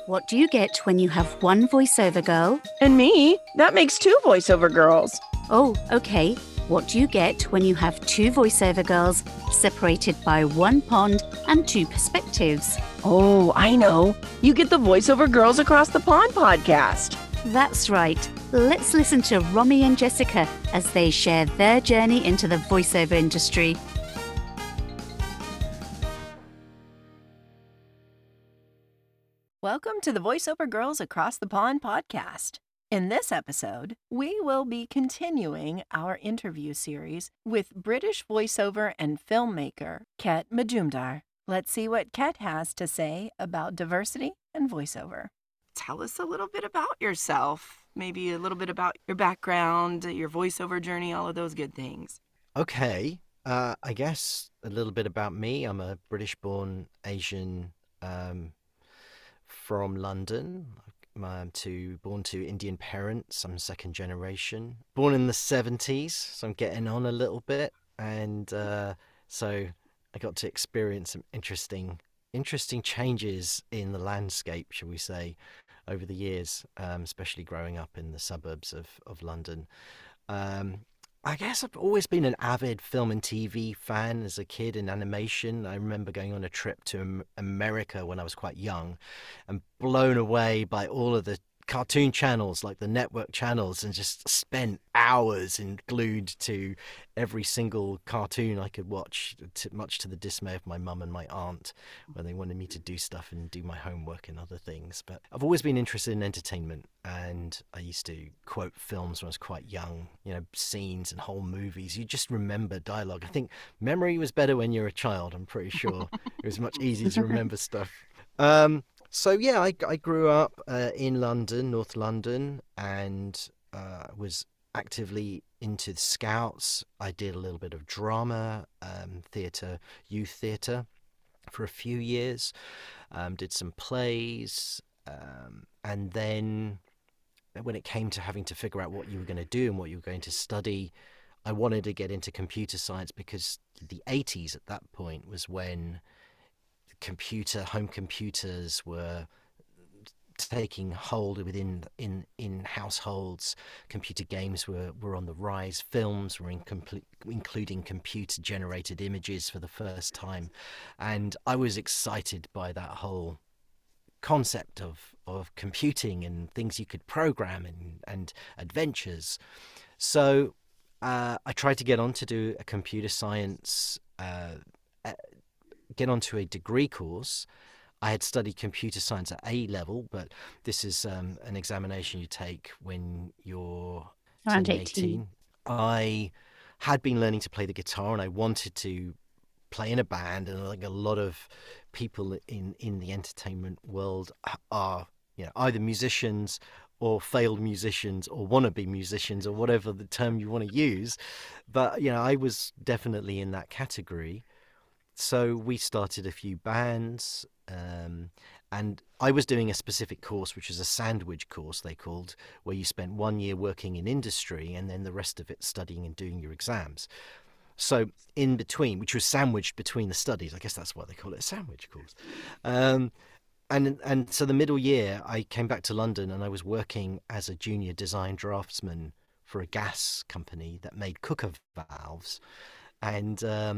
What do you get when you have one voiceover girl? And me? That makes two voiceover girls. Oh, okay. What do you get when you have two voiceover girls separated by one pond and two perspectives? Oh, I know. You get the Voiceover Girls Across the Pond podcast. That's right. Let's listen to Romy and Jessica as they share their journey into the voiceover industry. Welcome to the Voiceover Girls Across the Pond podcast. In this episode, we will be continuing our interview series with British voiceover and filmmaker Ket Majumdar. Let's see what Ket has to say about diversity and voiceover. Tell us a little bit about yourself, maybe a little bit about your background, your voiceover journey, all of those good things. Okay, I guess a little bit about me. I'm a British-born Asian from London. I'm born to Indian parents. I'm second generation. Born in the 70s, so I'm getting on a little bit. And so I got to experience some interesting changes in the landscape, shall we say, over the years, especially growing up in the suburbs of London. I guess I've always been an avid film and TV fan as a kid in animation. I remember going on a trip to America when I was quite young and blown away by all of the cartoon channels, like the network channels, and just spent hours glued to every single cartoon I could watch, much to the dismay of my mum and my aunt when they wanted me to do stuff and do my homework and other things. But I've always been interested in entertainment, and I used to quote films when I was quite young, scenes and whole movies. You just remember dialogue. I think memory was better when you're a child, I'm pretty sure. It was much easier to remember stuff. So yeah, I grew up in London, North London, and was actively into the Scouts. I did a little bit of drama, theatre, youth theatre for a few years, did some plays, and then when it came to having to figure out what you were going to do and what you were going to study, I wanted to get into computer science because the 80s at that point was when home computers were taking hold within in households. Computer games were on the rise. Films were including computer generated images for the first time, and I was excited by that whole concept of computing and things you could program and adventures. So I tried to get on to do a computer science get onto a degree course. I had studied computer science at A level, but this is an examination you take when you're around 18. I had been learning to play the guitar, and I wanted to play in a band, and like a lot of people in the entertainment world are either musicians or failed musicians or wannabe musicians, or whatever the term you want to use. But I was definitely in that category. So we started a few bands, and I was doing a specific course, which is a sandwich course, they called, where you spent 1 year working in industry and then the rest of it studying and doing your exams. So in between, which was sandwiched between the studies, I guess that's why they call it a sandwich course. And so the middle year, I came back to London and I was working as a junior design draftsman for a gas company that made cooker valves. And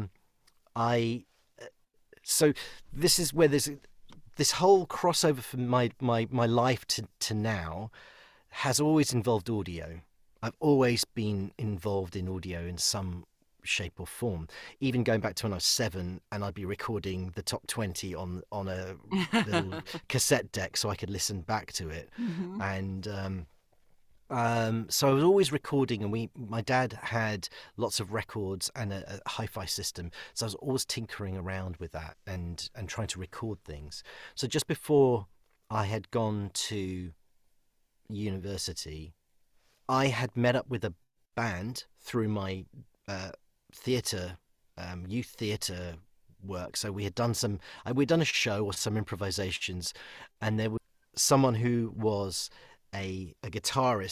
so this is where there's this whole crossover from my life to now has always involved audio. I've always been involved in audio in some shape or form, even going back to when I was 7, and I'd be recording the top 20 on a little cassette deck so I could listen back to it. Mm-hmm. And so I was always recording, and my dad had lots of records and a hi-fi system, so I was always tinkering around with that and trying to record things. So just before I had gone to university, I had met up with a band through my theatre, youth theatre work. So we'd done a show or some improvisations, and there was someone who was a guitarist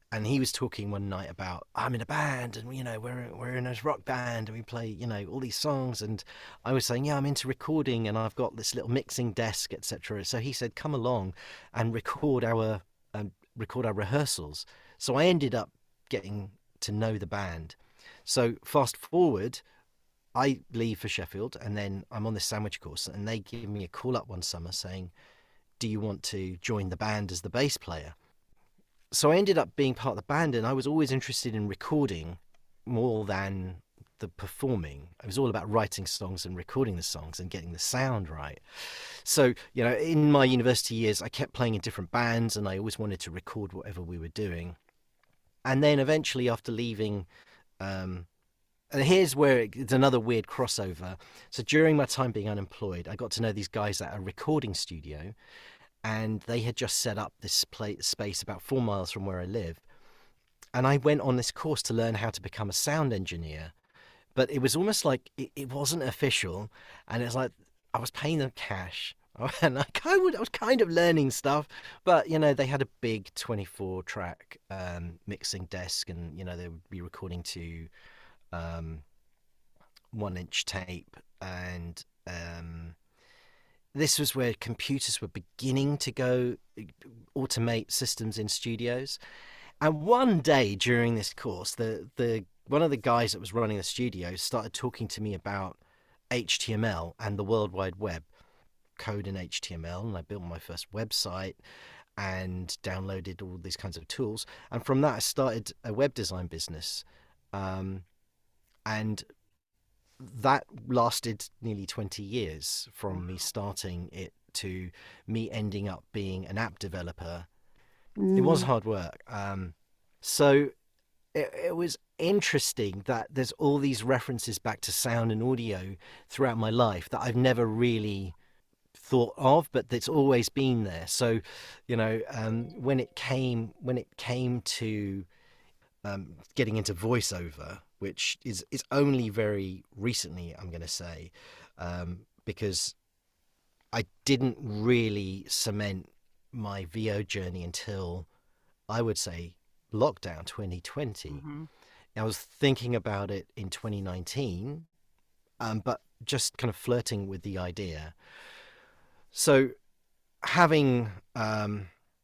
And he was talking one night about, I'm in a band, and we're in a rock band, and we play all these songs. And I was saying, yeah, I'm into recording, and I've got this little mixing desk, etc. So he said, come along and record our rehearsals. So I ended up getting to know the band. So fast forward, I leave for Sheffield, and then I'm on this sandwich course, and they give me a call up one summer saying, do you want to join the band as the bass player? So I ended up being part of the band, and I was always interested in recording more than the performing. It was all about writing songs and recording the songs and getting the sound right. So, in my university years, I kept playing in different bands, and I always wanted to record whatever we were doing. And then eventually, after leaving, and here's where it's another weird crossover. So during my time being unemployed, I got to know these guys at a recording studio, and they had just set up this space about 4 miles from where I live. And I went on this course to learn how to become a sound engineer. But it was almost like it wasn't official. And it's like I was paying them cash. And I was kind of learning stuff. But, they had a big 24-track mixing desk. And, they would be recording to 1-inch tape. And this was where computers were beginning to go automate systems in studios. And one day during this course, the one of the guys that was running the studio started talking to me about HTML and the World Wide Web, code in HTML, and I built my first website and downloaded all these kinds of tools. And from that, I started a web design business. And that lasted nearly 20 years, from me starting it to me ending up being an app developer. It was hard work. So it was interesting that there's all these references back to sound and audio throughout my life that I've never really thought of, but it's always been there. So, when it came to getting into voiceover, which is only very recently, I'm going to say, because I didn't really cement my VO journey until, I would say, lockdown 2020. Mm-hmm. I was thinking about it in 2019, but just kind of flirting with the idea. So having kind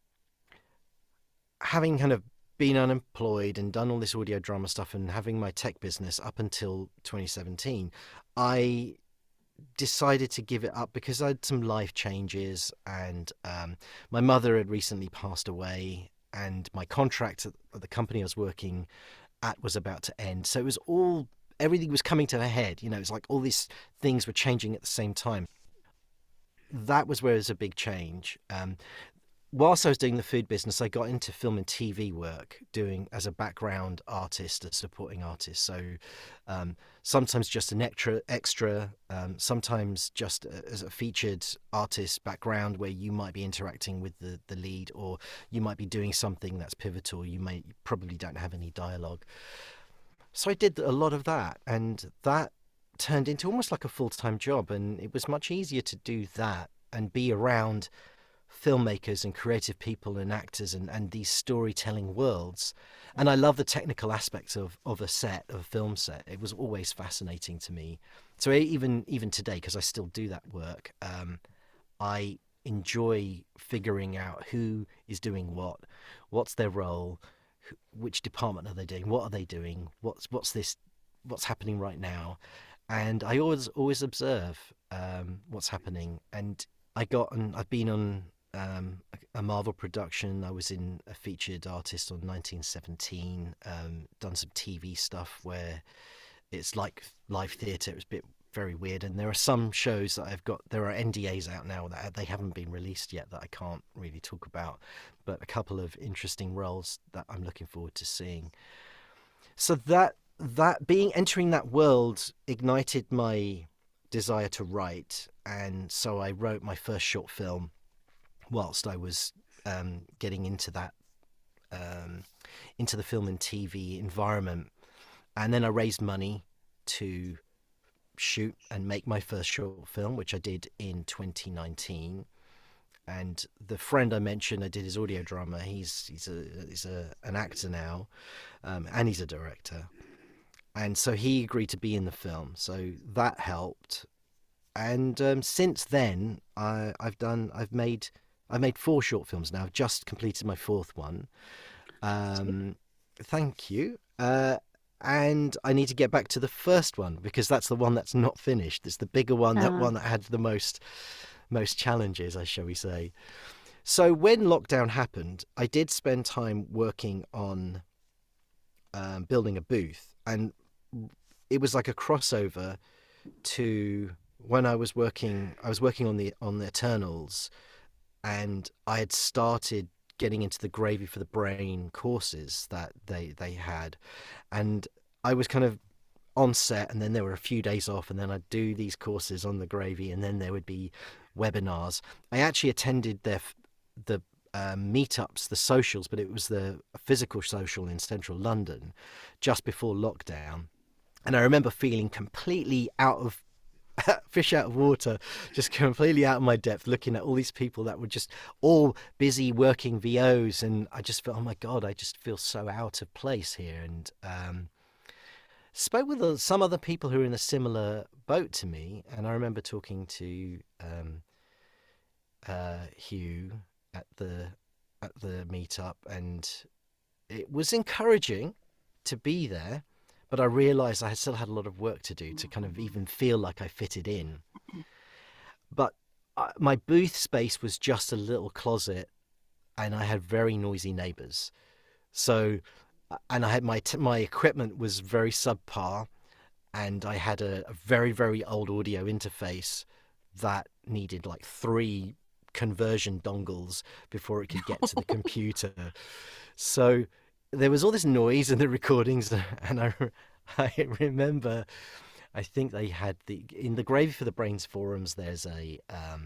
of been unemployed and done all this audio drama stuff and having my tech business up until 2017, I decided to give it up because I had some life changes, and my mother had recently passed away, and my contract at the company I was working at was about to end. So it was everything was coming to a head. It's like all these things were changing at the same time. That was where it was a big change. Whilst I was doing the food business, I got into film and TV work, doing as a background artist, a supporting artist. So sometimes just an extra, sometimes just as a featured artist background where you might be interacting with the lead, or you might be doing something that's pivotal. You probably don't have any dialogue. So I did a lot of that, and that turned into almost like a full-time job. And it was much easier to do that and be around filmmakers and creative people and actors and these storytelling worlds. And I love the technical aspects of a film set. It was always fascinating to me. So even today, because I still do that work, I enjoy figuring out who is doing what's their role, which department are they doing, what are they doing, what's happening right now. And I always observe what's happening. And I've been on a Marvel production. I was in a featured artist on 1917, done some TV stuff where it's like live theatre. It was very weird. And there are some shows that there are NDAs out now that they haven't been released yet that I can't really talk about, but a couple of interesting roles that I'm looking forward to seeing. So that entering that world ignited my desire to write. And so I wrote my first short film whilst I was getting into that, into the film and TV environment. And then I raised money to shoot and make my first short film, which I did in 2019. And the friend I mentioned, I did his audio drama. He's an actor now, and he's a director. And so he agreed to be in the film. So that helped. And since then, I've made 4 short films now. I've just completed my 4th one. Thank you. And I need to get back to the first one because that's the one that's not finished. It's the bigger one, that one that had the most challenges, shall we say. So when lockdown happened, I did spend time working on building a booth, and it was like a crossover to when I was working on the Eternals, and I had started getting into the Gravy for the Brain courses that they had, and I was kind of on set, and then there were a few days off, and then I'd do these courses on the Gravy, and then there would be webinars. I actually attended the meetups, the socials, but it was the physical social in central London just before lockdown, and I remember feeling completely fish out of water, just completely out of my depth, looking at all these people that were just all busy working VOs, and I just felt, oh my God, I just feel so out of place here. And spoke with some other people who were in a similar boat to me, and I remember talking to Hugh at the meetup, and it was encouraging to be there, but I realised I still had a lot of work to do to kind of even feel like I fitted in. But my booth space was just a little closet, and I had very noisy neighbours. So, and I had my equipment was very subpar, and I had a very, very old audio interface that needed like 3 conversion dongles before it could get to the computer. So there was all this noise in the recordings, and I remember, I think they had in the Gravy for the Brains forums, there's a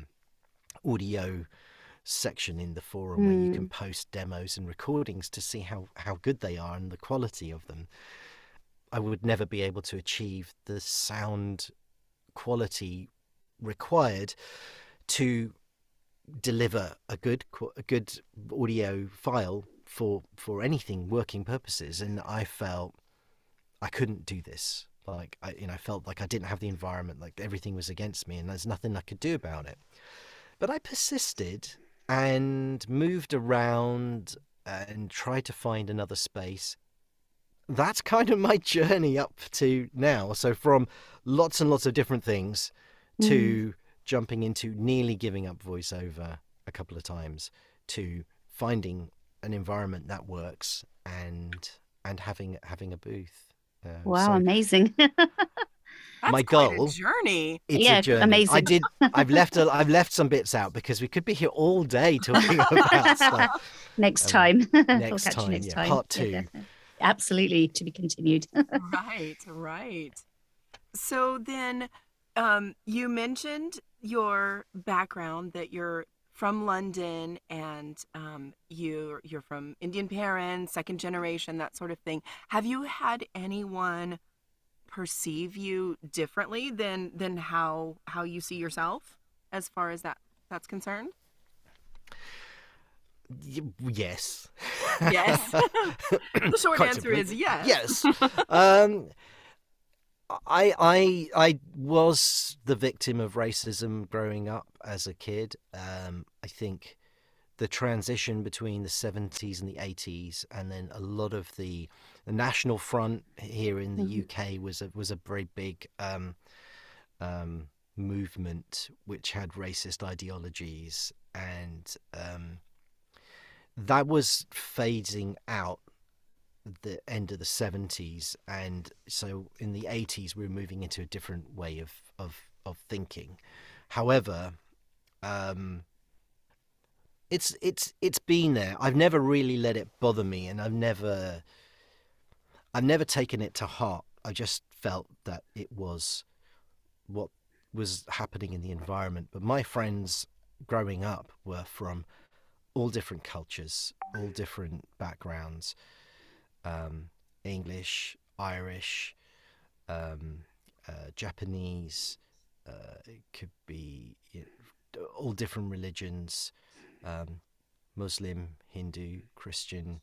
audio section in the forum where you can post demos and recordings to see how good they are and the quality of them. I would never be able to achieve the sound quality required to deliver a good audio file for anything working purposes, and I felt I couldn't do this. Like I felt like I didn't have the environment, like everything was against me, and there's nothing I could do about it. But I persisted and moved around and tried to find another space. That's kind of my journey up to now. So from lots and lots of different things to jumping into nearly giving up voiceover a couple of times, to finding an environment that works and having a booth. Wow, amazing. That's my quite goal, a journey. it's a journey. Amazing. I've left some bits out because we could be here all day talking about stuff. Next time. We'll Next catch you time, next time. part 2. Yeah, absolutely, to be continued. Right. So then you mentioned your background, that you're from London, and you're from Indian parents, second generation, that sort of thing. Have you had anyone perceive you differently than how you see yourself, as far as that's concerned? Yes. Yes. The short Quite answer simply, is yes. Yes. I was the victim of racism growing up as a kid. I think the transition between the 70s and the 80s, and then a lot of the National Front here in the UK was a very big movement which had racist ideologies, and that was phasing out the end of the 70s, and so in the 80s we were moving into a different way of thinking. However, it's been there. I've never really let it bother me, and I've never taken it to heart. I just felt that it was what was happening in the environment. But my friends growing up were from all different cultures, all different backgrounds. English, Irish, Japanese, it could be all different religions, Muslim, Hindu, Christian.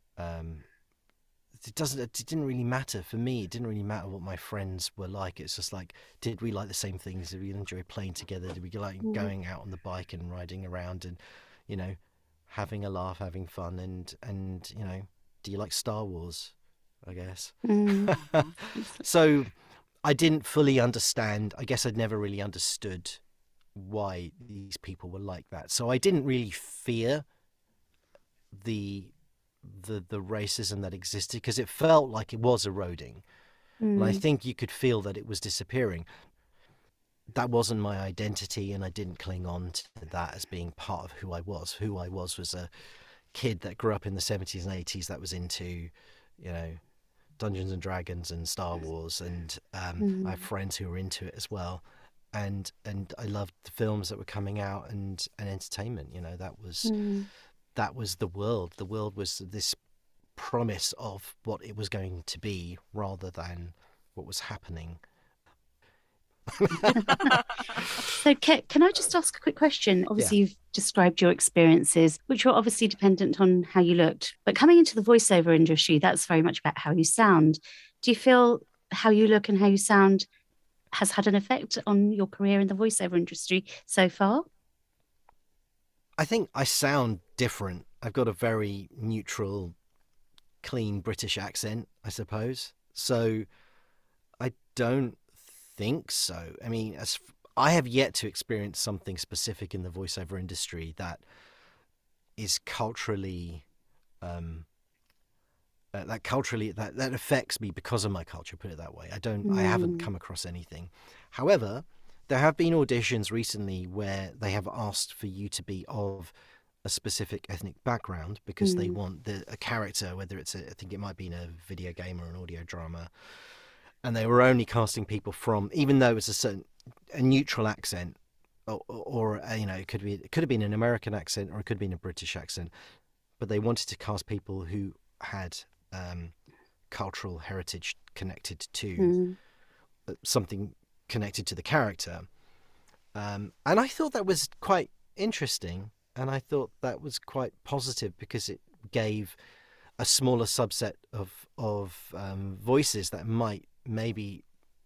It didn't really matter for me. It didn't really matter what my friends were like. It's just like, did we like the same things? Did we enjoy playing together? Did we like going out on the bike and riding around and, you know, having a laugh, having fun, and you know, do you like Star Wars? I guess. So I didn't fully understand. I guess I'd never really understood why these people were like that. So I didn't really fear the racism that existed, because it felt like it was eroding. And I think you could feel that it was disappearing. That wasn't my identity, and I didn't cling on to that as being part of who I was. Who I was a kid that grew up in the 70s and 80s that was into, you know, Dungeons and Dragons and Star Wars, and I have friends who were into it as well. And I loved the films that were coming out and entertainment. You know, that was the world. The world was this promise of what it was going to be rather than what was happening. So, Kit, can I just ask a quick question? Obviously, you've described your experiences, which were obviously dependent on how you looked. But coming into the voiceover industry, that's very much about how you sound. Do you feel how you look and how you sound has had an effect on your career in the voiceover industry so far? I think I sound different. I've got a very neutral, clean British accent, I suppose. So I don't think so. I mean, I have yet to experience something specific in the voiceover industry that is culturally that affects me because of my culture, put it that way. I haven't come across anything. However, there have been auditions recently where they have asked for you to be of a specific ethnic background because they want a character, whether it's I think it might be in a video game or an audio drama, and they were only casting people from, even though it's a neutral accent, or you know, it could have been an American accent or it could have been a British accent, but they wanted to cast people who had cultural heritage connected to something connected to the character, and I thought that was quite interesting, and I thought that was quite positive because it gave a smaller subset of voices that might maybe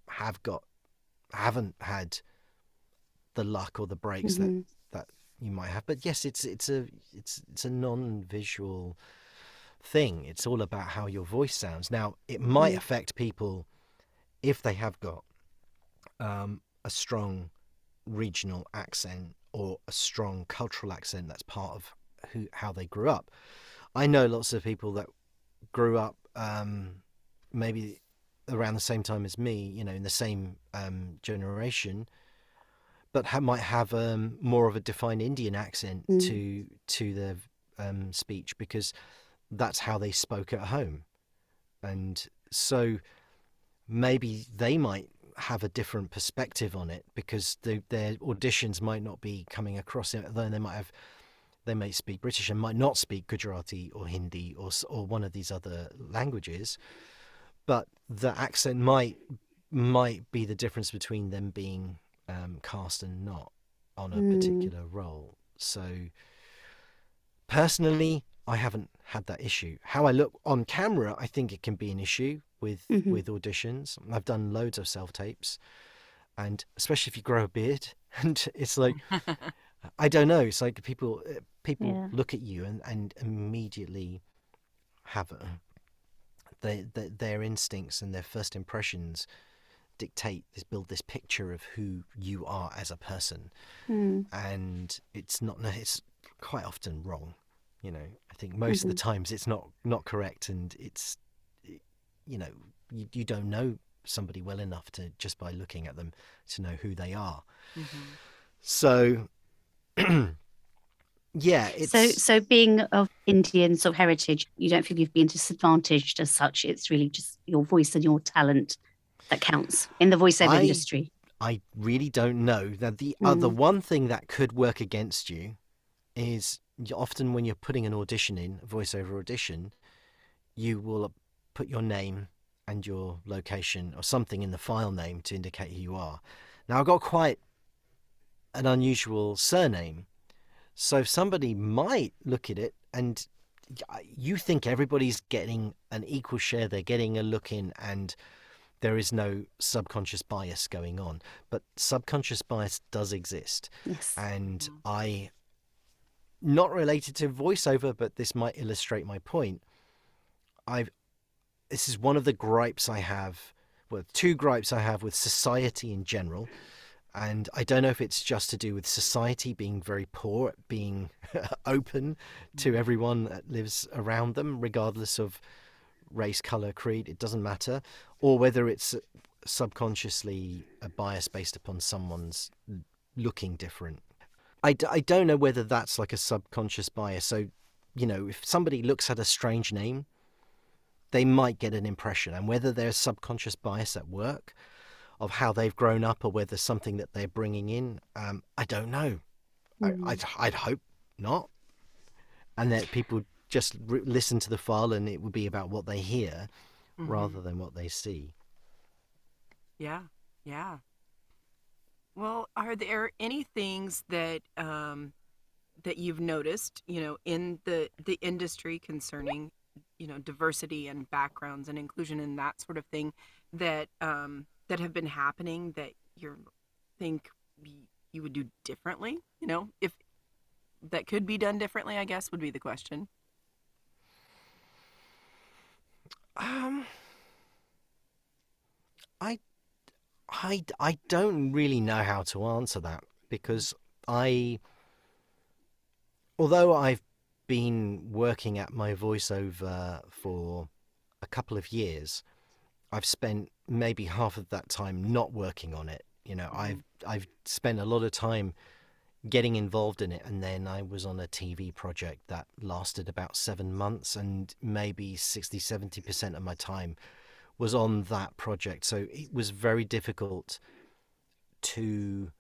haven't had the luck or the breaks that you might have. But yes, it's a non-visual thing. It's all about how your voice sounds. Now, it might affect people if they have got a strong regional accent or a strong cultural accent that's part of how they grew up. I know lots of people that grew up maybe around the same time as me, you know, in the same generation, but might have more of a defined Indian accent to their speech because that's how they spoke at home. And so maybe they might have a different perspective on it because their auditions might not be coming across it, though they may speak British and might not speak Gujarati or Hindi or one of these other languages, but the accent might be the difference between them being cast and not on a particular role. So personally, I haven't had that issue. How I look on camera, I think it can be an issue with auditions. I've done loads of self-tapes, and especially if you grow a beard, and it's like, I don't know, it's like people look at you and immediately have their instincts and their first impressions build this picture of who you are as a person, and it's quite often wrong. You know, I think most of the times it's not correct, and it's, you know, you don't know somebody well enough to just by looking at them to know who they are. So yeah, it's so being of Indian sort of heritage, you don't feel you've been disadvantaged as such. It's really just your voice and your talent that counts in the voiceover industry. I really don't know. Now, the one thing that could work against you is often when you're putting an audition in, a voiceover audition, you will put your name and your location or something in the file name to indicate who you are. Now, I've got quite an unusual surname, So somebody might look at it and you think everybody's getting an equal share, they're getting a look in, and there is no subconscious bias going on. But subconscious bias does exist. Yes. And not related to voiceover, but this might illustrate my point. This is one of the gripes I have, well, two gripes I have with society in general. And I don't know if it's just to do with society being very poor at being open to everyone that lives around them, regardless of race, color, creed, it doesn't matter, or whether it's subconsciously a bias based upon someone's looking different. I don't know whether that's like a subconscious bias. So, if somebody looks at a strange name, they might get an impression, and whether there's subconscious bias at work of how they've grown up or whether something that they're bringing in, I don't know. I'd hope not. And that people just listen to the file and it would be about what they hear rather than what they see. Yeah. Well, are there any things that that you've noticed, in the industry concerning, diversity and backgrounds and inclusion and that sort of thing that that have been happening that you think you would do differently? If that could be done differently, I guess would be the question. I don't really know how to answer that, because although I've been working at my voiceover for a couple of years, I've spent maybe half of that time not working on it. I've spent a lot of time getting involved in it, and then I was on a TV project that lasted about 7 months, and maybe 60-70% of my time was on that project. So it was very difficult to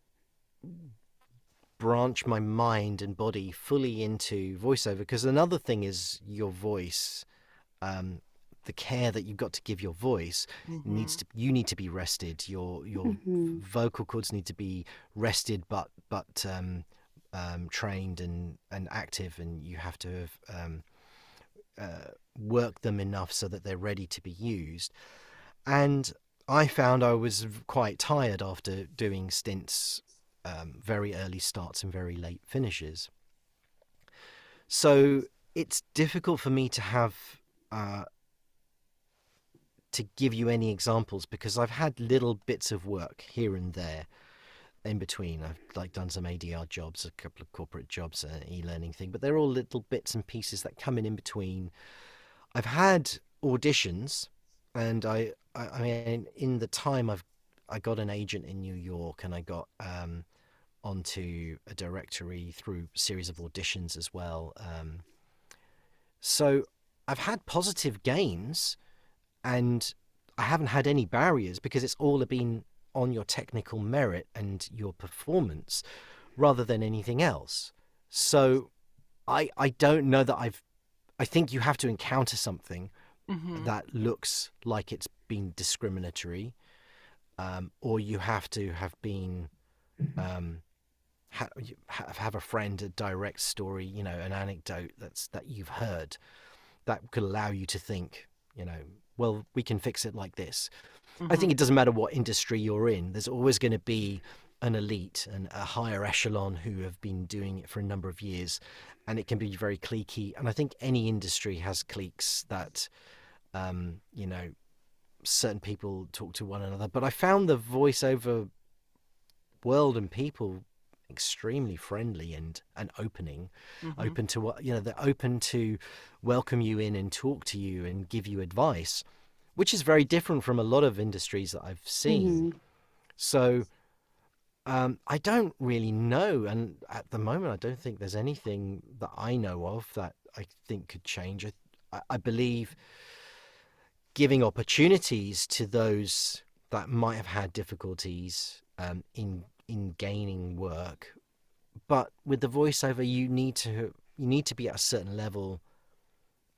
branch my mind and body fully into voiceover, because another thing is your voice, the care that you've got to give your voice you need to be rested. Your vocal cords need to be rested, but trained and active, and you have to have work them enough so that they're ready to be used. And I found I was quite tired after doing stints, very early starts and very late finishes. So it's difficult for me to have to give you any examples, because I've had little bits of work here and there in between. I've done some ADR jobs, a couple of corporate jobs, an e-learning thing, but they're all little bits and pieces that come in between. I've had auditions, and I mean, in the time I got an agent in New York, and I got onto a directory through a series of auditions as well. So I've had positive gains, and I haven't had any barriers, because it's all been on your technical merit and your performance rather than anything else. So I don't know that I think you have to encounter something that looks like it's been discriminatory, or you have to have been have a friend, a direct story, an anecdote that you've heard that could allow you to think, well, we can fix it like this. I think it doesn't matter what industry you're in. There's always going to be an elite and a higher echelon who have been doing it for a number of years, and it can be very cliquey. And I think any industry has cliques that, certain people talk to one another. But I found the voiceover world and people extremely friendly and open to what, they're open to welcome you in and talk to you and give you advice, which is very different from a lot of industries that I've seen. So I don't really know, and at the moment I don't think there's anything that I know of that I think could change. I believe giving opportunities to those that might have had difficulties in gaining work, but with the voiceover you need to be at a certain level,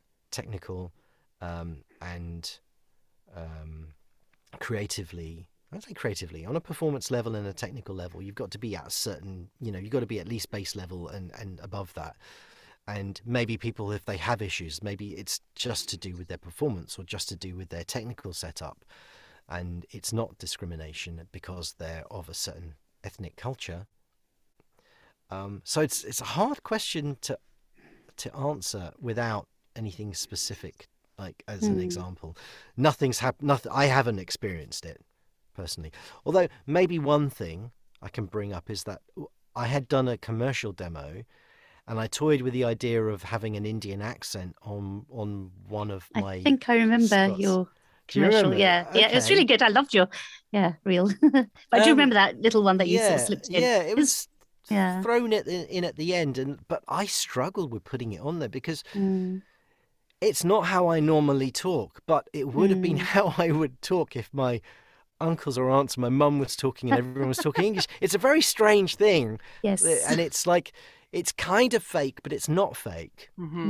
technical and creatively, I say creatively, on a performance level and a technical level, you've got to be at a certain, you've got to be at least base level and above that. And maybe people, if they have issues, maybe it's just to do with their performance or just to do with their technical setup. And it's not discrimination because they're of a certain ethnic culture. So it's a hard question to answer without anything specific, like as an example. Nothing. I haven't experienced it personally. Although maybe one thing I can bring up is that I had done a commercial demo, and I toyed with the idea of having an Indian accent on one of my. I think I remember spots. your Do you commercial. remember? Yeah, yeah, it was Okay. really good. I loved your reel. But I do remember that little one that you sort of slipped in. Yeah, it was Yeah. thrown in at the end, but I struggled with putting it on there because it's not how I normally talk, but it would have been how I would talk if my uncles or aunts, my mum was talking and everyone was talking English. It's a very strange thing. Yes. And it's like, it's kind of fake, but it's not fake.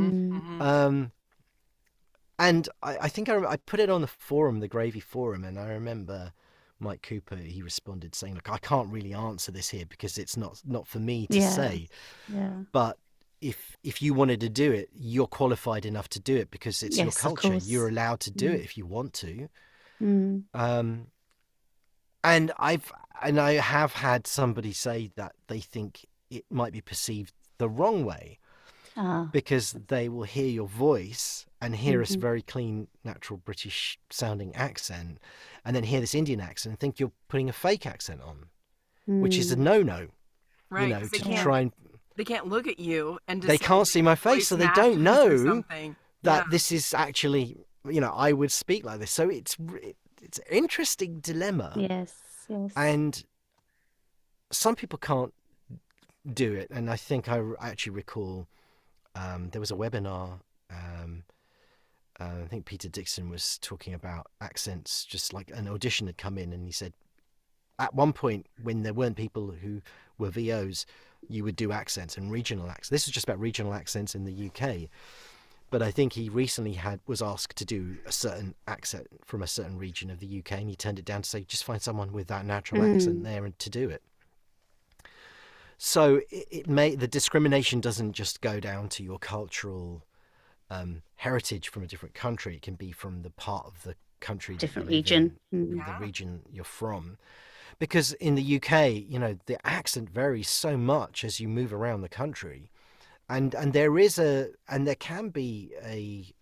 And I think I put it on the forum, the Gravy forum, and I remember Mike Cooper, he responded saying, look, I can't really answer this here because it's not for me to say. Yeah. But if you wanted to do it, you're qualified enough to do it because it's your Yes, of culture. course. You're allowed to do it if you want to. And I have had somebody say that they think it might be perceived the wrong way because they will hear your voice and hear a very clean, natural British sounding accent, and then hear this Indian accent and think you're putting a fake accent on, which is a no-no. Right. You know, They to can't, try and they can't look at you and they can't see my face, so they don't know that Yeah. this is actually, I would speak like this. So it's an interesting dilemma. Yes. Yes. And some people can't do it. And I think I actually recall there was a webinar. I think Peter Dixon was talking about accents, just like an audition had come in, and he said at one point when there weren't people who were VOs, you would do accents and regional accents. This was just about regional accents in the UK. But I think he recently was asked to do a certain accent from a certain region of the UK, and he turned it down to say, just find someone with that natural accent there and to do it. So the discrimination doesn't just go down to your cultural heritage from a different country. It can be from the part of the country, Different that you live region. in, the region you're from. Because in the UK, the accent varies so much as you move around the country. And there can be a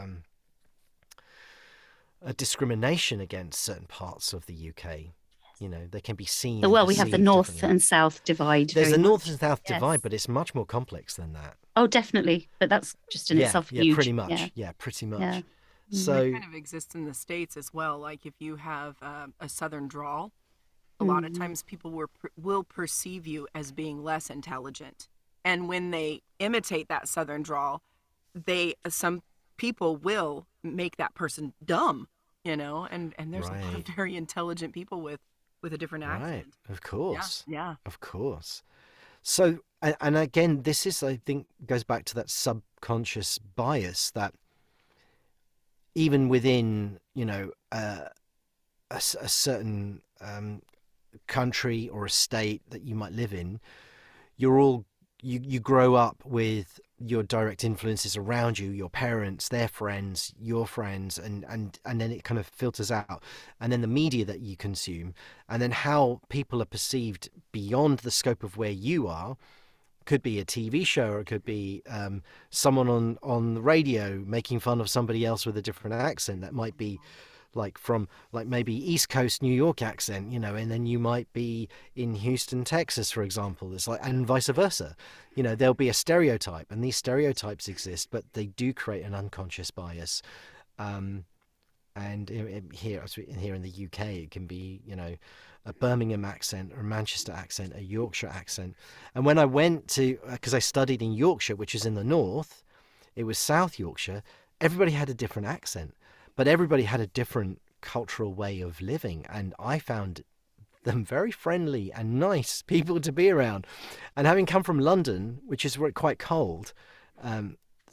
discrimination against certain parts of the UK. They can be seen. Well, we have the perceived north differently. and south divide. There's very a north much. and south divide, Yes. but it's much more complex than that. Oh, definitely. But that's just in itself huge. Yeah, pretty much. Yeah. Pretty much. Yeah. So It kind of exists in the States as well. Like if you have a Southern drawl, a lot of times people will perceive you as being less intelligent. And when they imitate that Southern drawl, some people will make that person dumb, and there's a lot of very intelligent people with a different accent. Right, of course. Yeah. Of course. So, and again, this is, I think, goes back to that subconscious bias that even within, a certain country or a state that you might live in, you grow up with your direct influences around you, your parents, their friends, your friends, and then it kind of filters out. And then the media that you consume, and then how people are perceived beyond the scope of where you are, could be a TV show, or it could be someone on the radio making fun of somebody else with a different accent that might be from maybe East Coast New York accent, and then you might be in Houston, Texas, for example. It's and vice versa. There'll be a stereotype, and these stereotypes exist, but they do create an unconscious bias. And here in the UK, it can be, a Birmingham accent or a Manchester accent, a Yorkshire accent. And when I went to, because I studied in Yorkshire, which is in the north, it was South Yorkshire, everybody had a different accent. But everybody had a different cultural way of living, and I found them very friendly and nice people to be around. And having come from London, which is quite cold,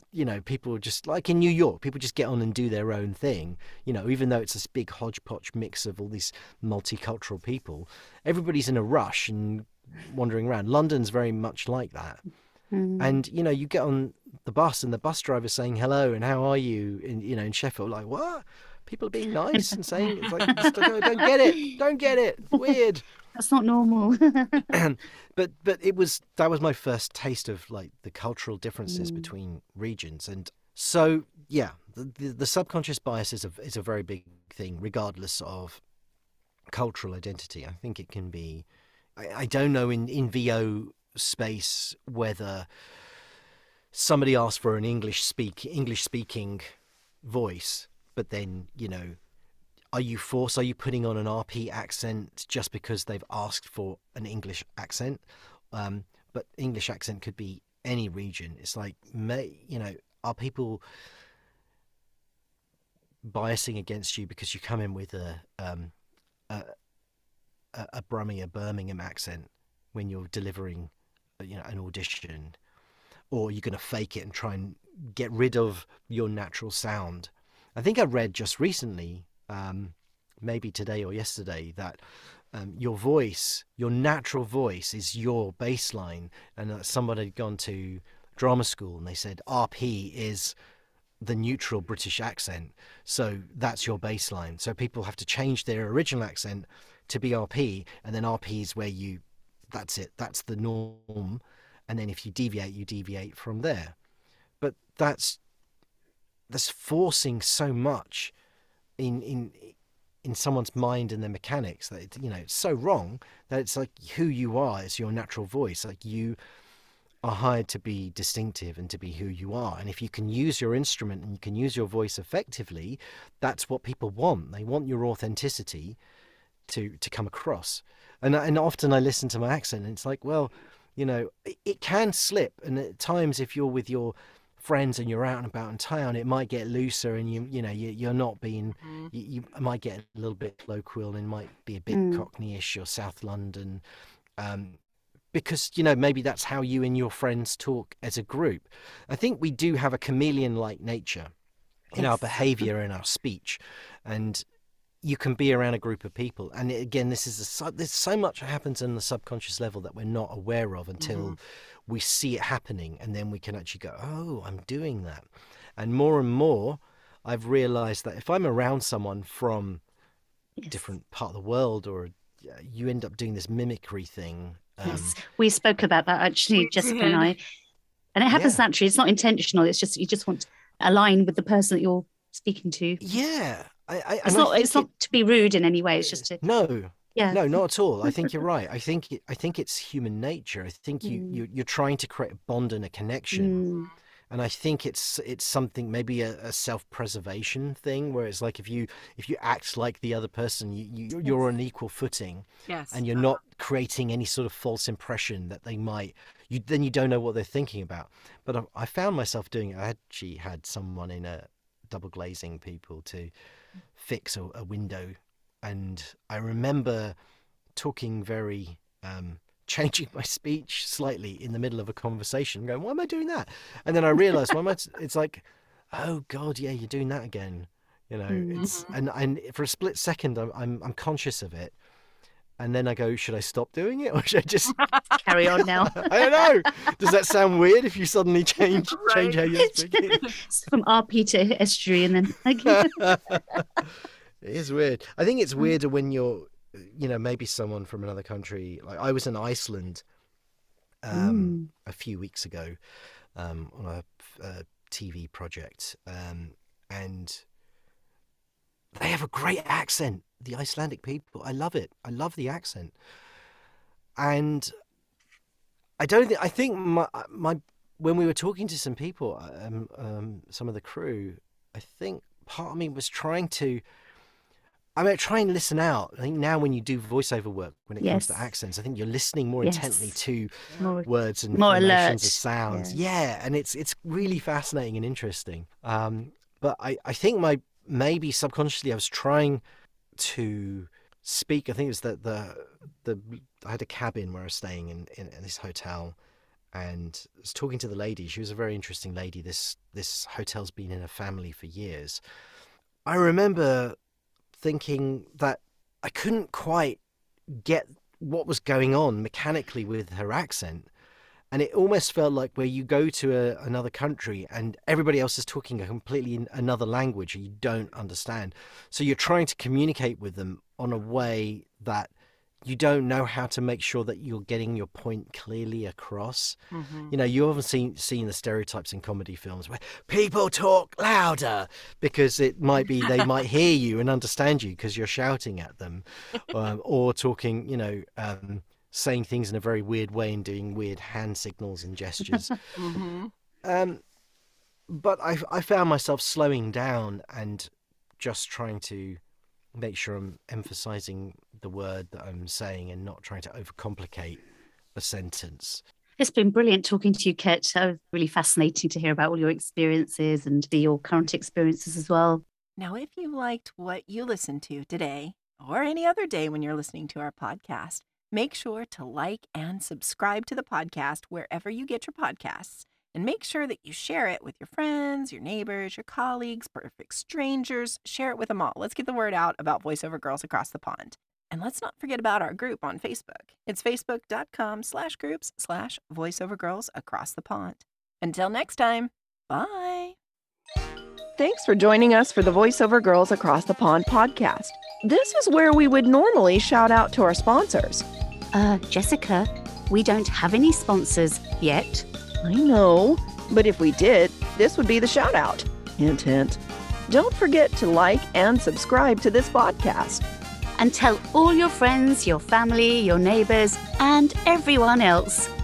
people just like in New York, people just get on and do their own thing, even though it's this big hodgepodge mix of all these multicultural people. Everybody's in a rush and wandering around. London's very much like that. And, you get on the bus and the bus driver's saying hello and how are you in Sheffield, like, what? People are being nice and saying, it's like, don't get it, weird. That's not normal. But that was my first taste of like the cultural differences between regions. And so, yeah, the subconscious bias is a very big thing, regardless of cultural identity. I think it can be, I don't know in VO space whether somebody asks for an English speaking voice, but then, are you putting on an RP accent just because they've asked for an English accent? But English accent could be any region. It's like, are people biasing against you because you come in with a Birmingham accent when you're delivering, an audition, or you're going to fake it and try and get rid of your natural sound? I think I read just recently, maybe today or yesterday, that your natural voice is your baseline, and somebody had gone to drama school and they said RP is the neutral British accent, so that's your baseline. So people have to change their original accent to be RP, and then RP is where that's it, that's the norm, and then if you deviate from there. But that's forcing so much in someone's mind and their mechanics that it's so wrong that it's like who you are is your natural voice. Like, you are hired to be distinctive and to be who you are, and if you can use your instrument and you can use your voice effectively, that's what people want. They want your authenticity to come across. And often I listen to my accent and it's like, well, it can slip, and at times if you're with your friends and you're out and about in town, it might get looser, and you're not being, you might get a little bit colloquial and might be a bit Cockneyish or South London, because maybe that's how you and your friends talk as a group. I think we do have a chameleon-like nature in our behavior and our speech, and you can be around a group of people, and again, there's so much that happens in the subconscious level that we're not aware of until we see it happening, and then we can actually go, oh, I'm doing that. And more I've realized that if I'm around someone from a different part of the world, or you end up doing this mimicry thing. Yes, we spoke about that actually, Jessica and I, and it happens naturally. It's not intentional. It's just you just want to align with the person that you're speaking to. Yeah. It's not to be rude in any way. It's just to no, not at all. I think you're right. I think it's human nature. I think you're trying to create a bond and a connection, and I think it's something, maybe a self-preservation thing, where it's like if you act like the other person, you're on equal footing, and you're not creating any sort of false impression that they might. Then you don't know what they're thinking about. But I found myself doing it. I actually had someone in a double glazing people to fix a window, and I remember talking very changing my speech slightly in the middle of a conversation, going, why am I doing that? And then I realized, it's like, oh god, yeah, you're doing that again, it's and for a split second I'm conscious of it, and then I go, should I stop doing it, or should I just carry on now? I don't know. Does that sound weird if you suddenly change how you're speaking? From RP to estuary, and then it is weird. I think it's weirder when you're, maybe someone from another country. Like, I was in Iceland a few weeks ago on a TV project, and they have a great accent. The Icelandic people, I love it. I love the accent, and I think my when we were talking to some people, some of the crew, I think part of me was trying to. Try and listen out. I think now when you do voiceover work, when it comes to accents, I think you're listening more intently to words and formations of sounds. Yeah, and it's really fascinating and interesting. But I think maybe subconsciously I was trying to speak. I think it was that I had a cabin where I was staying in this hotel, and I was talking to the lady. She was a very interesting lady. This hotel's been in her family for years. I remember thinking that I couldn't quite get what was going on mechanically with her accent. And it almost felt like where you go to another country and everybody else is talking a completely another language and you don't understand. So you're trying to communicate with them on a way that you don't know how to make sure that you're getting your point clearly across. Mm-hmm. You know, you often seen the stereotypes in comedy films where people talk louder because it might be they might hear you and understand you because you're shouting at them, or talking, saying things in a very weird way and doing weird hand signals and gestures. Mm-hmm. But I found myself slowing down and just trying to make sure I'm emphasizing the word that I'm saying and not trying to overcomplicate a sentence. It's been brilliant talking to you, Ket. Really fascinating to hear about all your experiences and your current experiences as well. Now, if you liked what you listened to today or any other day when you're listening to our podcast, make sure to like and subscribe to the podcast wherever you get your podcasts. And make sure that you share it with your friends, your neighbors, your colleagues, perfect strangers. Share it with them all. Let's get the word out about VoiceOver Girls Across the Pond. And let's not forget about our group on Facebook. It's facebook.com/groups/VoiceOver Girls Across the Pond. Until next time, bye. Thanks for joining us for the VoiceOver Girls Across the Pond podcast. This is where we would normally shout out to our sponsors. Jessica, we don't have any sponsors yet. I know, but if we did, this would be the shout out. Hint, hint. Don't forget to like and subscribe to this podcast. And tell all your friends, your family, your neighbors, and everyone else.